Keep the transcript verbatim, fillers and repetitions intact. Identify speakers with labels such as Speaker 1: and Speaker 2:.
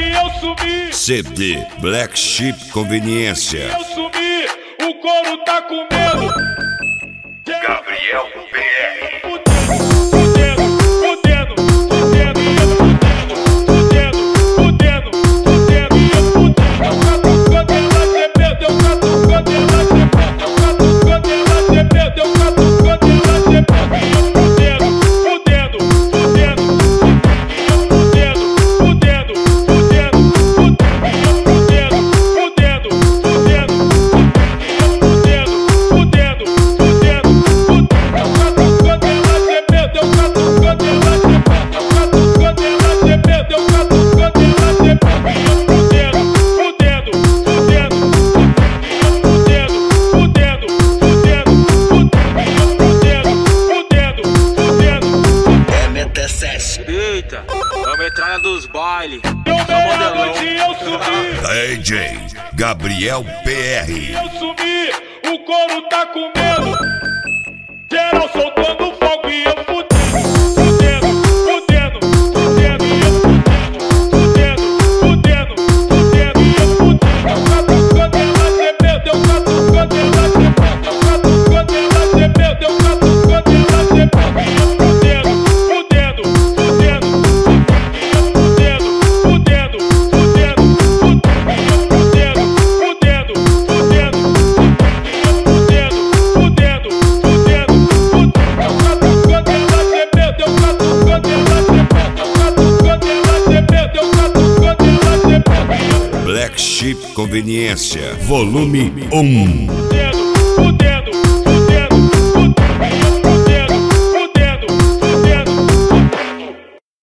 Speaker 1: hoje eu sumi.
Speaker 2: C D Black Sheep Conveniência.
Speaker 1: Eu sumi, o couro tá com medo.
Speaker 2: Gabriel P R.
Speaker 1: Fudendo, fudendo, fudendo, fudendo, fudendo, fudendo, fudendo. Eu catucando ela, cê perdeu, catucando ela, cê perdeu, catucando ela, cê perdeu, catucando ela, cê perdeu. Fudendo, fudendo, fudendo, fudendo, fudendo, fudendo, fudendo, fudendo, fudendo, fudendo, fudendo, fudendo.
Speaker 3: Eita, é a metralha dos bailes.
Speaker 1: Eu sumi,
Speaker 2: D J Gabriel P R.
Speaker 1: eu sumi, o couro tá com medo. Geral soltando fogo e eu fudendo, fudendo, fudendo, e eu fudendo, fudendo, fudendo, e eu fudendo. Catucando ela, cê perdeu, catucando ela, cê perdeu, catucando ela, cê perdeu, catucando ela, cê perdeu. Fudendo, fudendo, fudendo, fudendo, fudendo, fudendo, fudendo, fudendo, fudendo, fudendo, fudendo, fudendo. Catucando ela, cê perdeu, catucando ela, cê perdeu, catucando ela, cê perdeu, catucando ela, cê perdeu.
Speaker 2: Black Sheep Conveniência, volume um.